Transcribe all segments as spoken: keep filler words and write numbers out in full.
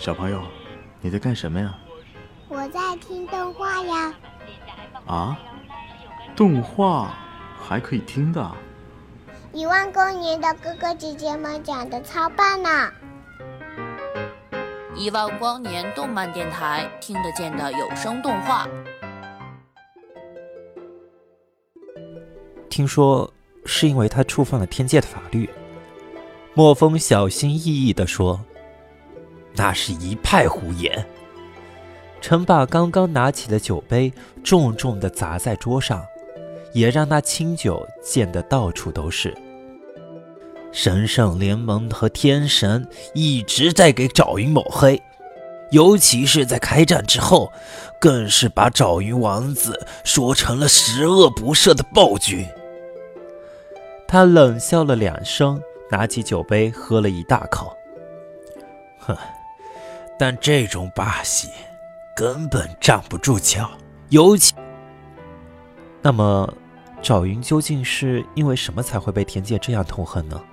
小朋友，你在干什么呀？ 我在听动画呀。 啊？动画还可以听的？ 一万光年的哥哥姐姐们讲的超棒呢！ 一万光年动漫电台，听得见的有声动画。 听说是因为他触犯了天界的法律。莫风小心翼翼地说：“那是一派胡言。”陈爸刚刚拿起的酒杯重重地砸在桌上，也让那清酒溅得到处都是。神圣联盟和天神一直在给赵云抹黑，尤其是在开战之后，更是把赵云王子说成了十恶不赦的暴君。他冷笑了两声，拿起酒杯喝了一大口。哼，但这种把戏根本站不住脚，尤其……那么，赵云究竟是因为什么才会被天界这样痛恨呢？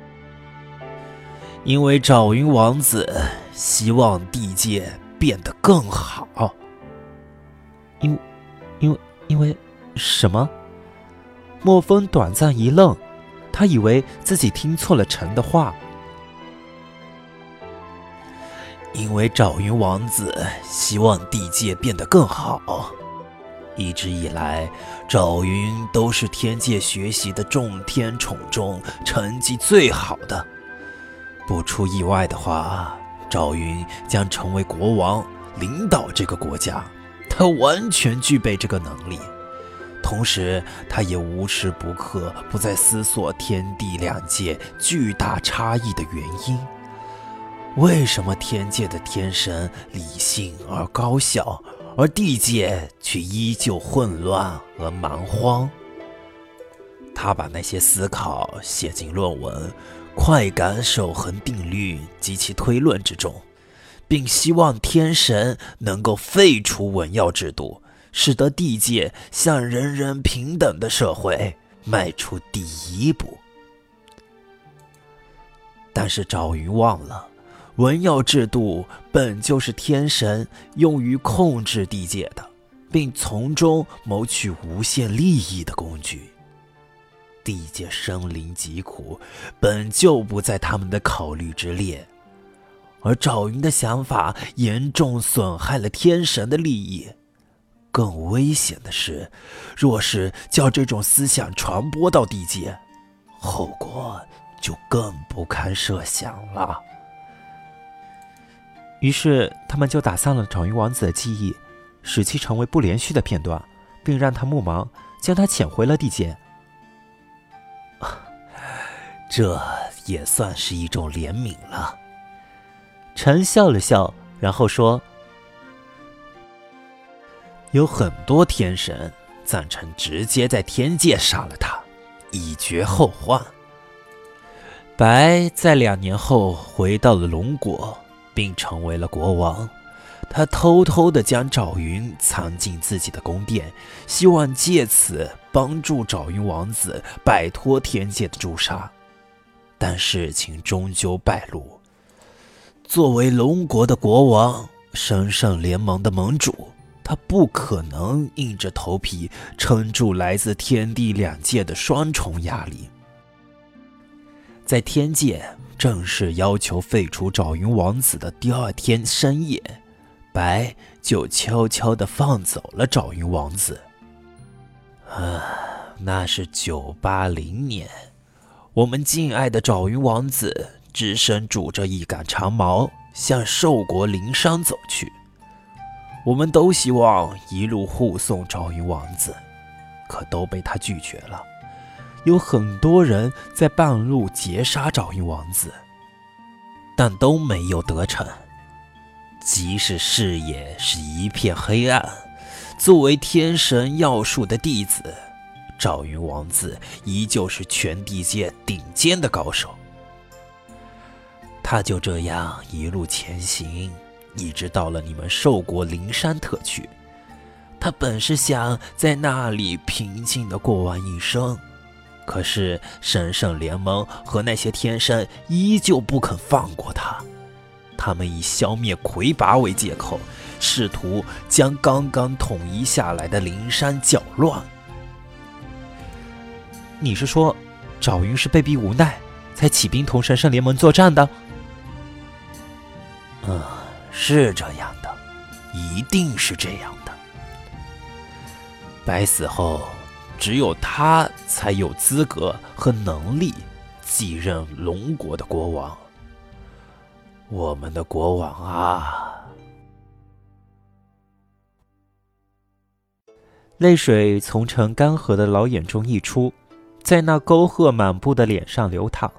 因为赵云王子希望地界变得更好。因，因为，因为什么？莫风短暂一愣，他以为自己听错了陈的话。因为赵云王子希望地界变得更好，一直以来，赵云都是天界学习的众天宠中成绩最好的。不出意外的话，赵云将成为国王，领导这个国家。他完全具备这个能力。同时，他也无时不刻不在思索天地两界巨大差异的原因。为什么天界的天神理性而高效，而地界却依旧混乱而蛮荒？他把那些思考写进论文快感守恒定律及其推论之中，并希望天神能够废除文耀制度，使得地界向人人平等的社会迈出第一步。但是赵云忘了，文耀制度本就是天神用于控制地界的，并从中谋取无限利益的工具。地界生灵疾苦本就不在他们的考虑之列，而赵云的想法严重损害了天神的利益。更危险的是，若是叫这种思想传播到地界，后果就更不堪设想了。于是他们就打散了赵云王子的记忆，使其成为不连续的片段，并让他目盲，将他遣回了地界。这也算是一种怜悯了。陈笑了笑，然后说：“有很多天神赞成直接在天界杀了他，以绝后患。”白在两年后回到了龙国，并成为了国王。他偷偷地将赵云藏进自己的宫殿，希望借此帮助赵云王子摆脱天界的诛杀。但事情终究败露。作为龙国的国王，神圣联盟的盟主，他不可能硬着头皮撑住来自天地两界的双重压力。在天界正式要求废除赵云王子的第二天深夜，白就悄悄地放走了赵云王子。啊，那是九八零年，我们敬爱的赵云王子只身拄着一杆长矛向兽国灵山走去。我们都希望一路护送赵云王子，可都被他拒绝了。有很多人在半路截杀赵云王子，但都没有得逞。即使视野是一片黑暗，作为天神药术的弟子，赵云王子依旧是全地界顶尖的高手。他就这样一路前行，一直到了你们兽国灵山特区。他本是想在那里平静地过完一生，可是神圣联盟和那些天神依旧不肯放过他。他他们以消灭魁拔为借口，试图将刚刚统一下来的灵山搅乱。你是说，赵云是被逼无奈，才起兵同神圣联盟作战的？嗯，是这样的，一定是这样的。白死后，只有他才有资格和能力继任龙国的国王。我们的国王啊！泪水从呈干涸的老眼中溢出，在那沟壑满布的脸上流淌。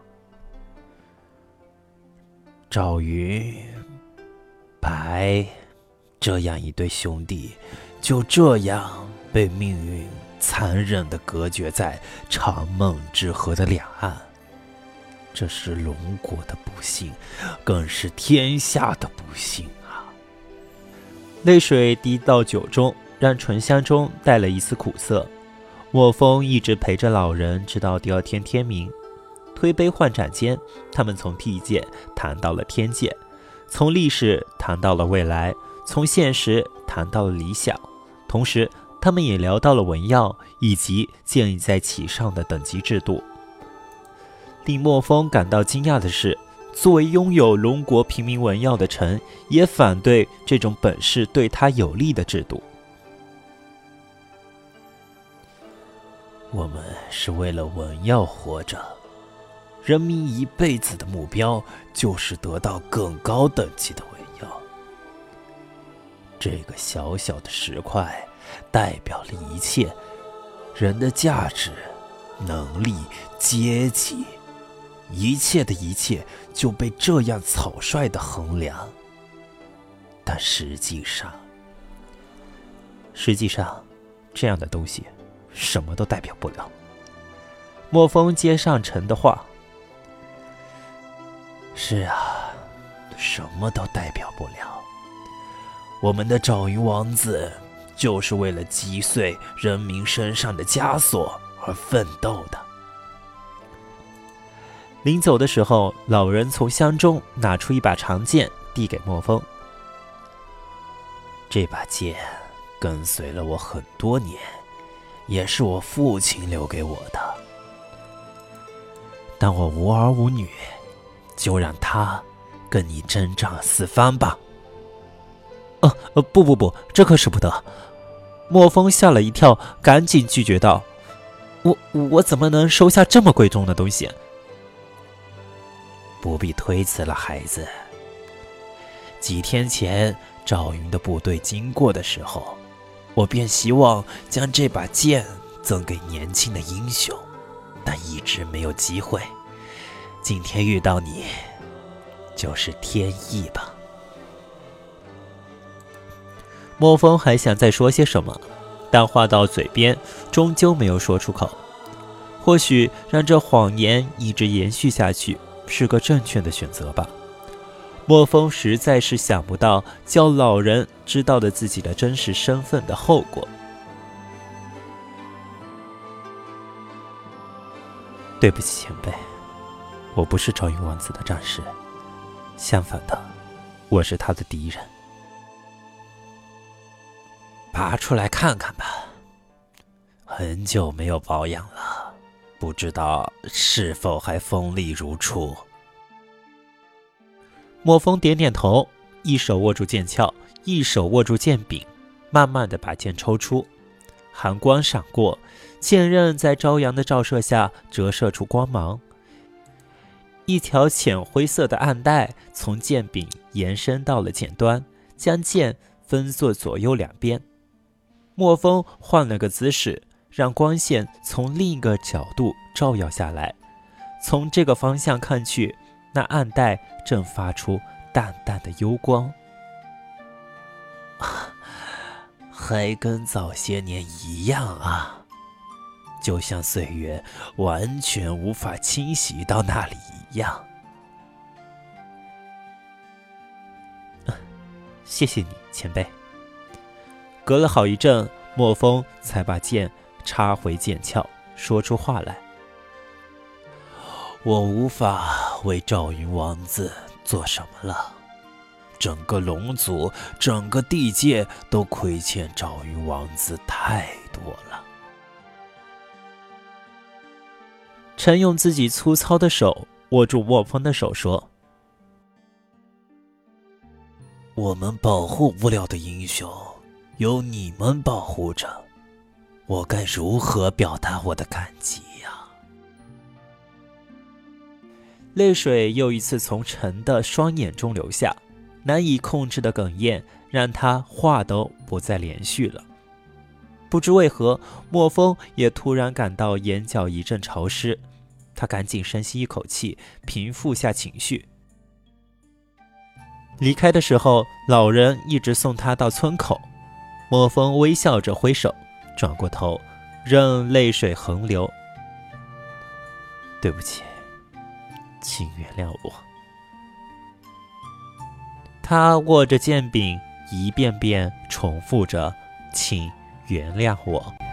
赵云、白，这样一对兄弟，就这样被命运残忍地隔绝在长梦之河的两岸。这是龙国的不幸，更是天下的不幸啊！泪水滴到酒中，让醇香中带了一丝苦涩。墨风一直陪着老人，直到第二天天明。推杯换盏间，他们从地界谈到了天界，从历史谈到了未来，从现实谈到了理想。同时，他们也聊到了文耀以及建立在其上的等级制度。令墨风感到惊讶的是，作为拥有龙国平民文耀的臣，也反对这种本事对他有利的制度。我们是为了文耀活着，人民一辈子的目标就是得到更高等级的文耀。这个小小的石块代表了一切，人的价值、能力、阶级，一切的一切就被这样草率地衡量。但实际上，实际上，这样的东西什么都代表不了。墨风接上臣的话：是啊，什么都代表不了。我们的赵云王子就是为了击碎人民身上的枷锁而奋斗的。临走的时候，老人从箱中拿出一把长剑，递给墨风。这把剑跟随了我很多年，也是我父亲留给我的。当我无儿无女，就让他跟你征战四方吧。呃呃，不不不，这可使不得！墨风吓了一跳，赶紧拒绝道：“我我怎么能收下这么贵重的东西？”不必推辞了，孩子。几天前赵云的部队经过的时候，我便希望将这把剑赠给年轻的英雄，但一直没有机会。今天遇到你，就是天意吧。墨风还想再说些什么，但话到嘴边，终究没有说出口。或许让这谎言一直延续下去是个正确的选择吧。墨风实在是想不到叫老人知道了自己的真实身份的后果。对不起前辈，我不是赵云王子的战士，相反的，我是他的敌人。爬出来看看吧，很久没有保养了，不知道是否还锋利如初。墨风点点头，一手握住剑鞘，一手握住剑柄，慢慢地把剑抽出。寒光闪过，剑刃在朝阳的照射下折射出光芒。一条浅灰色的暗带从剑柄延伸到了剑端，将剑分作左右两边。墨风换了个姿势，让光线从另一个角度照耀下来。从这个方向看去，那暗带正发出淡淡的幽光，啊，还跟早些年一样啊，就像岁月完全无法侵袭到那里一样。啊，谢谢你，前辈。隔了好一阵，墨风才把剑插回剑鞘，说出话来。我无法为赵云王子做什么了， 整个龙族，整个地界都亏欠赵云王子太多了。陈用自己粗糙的手握住莫风的手说：我们保护无聊的英雄，有你们保护着，我该如何表达我的感激呀？泪水又一次从陈的双眼中流下，难以控制的哽咽让他话都不再连续了。不知为何，莫风也突然感到眼角一阵潮湿，他赶紧深吸一口气，平复下情绪。离开的时候，老人一直送他到村口。莫风微笑着挥手，转过头，任泪水横流。对不起，请原谅我。他握着剑柄，一遍遍重复着：请原谅我。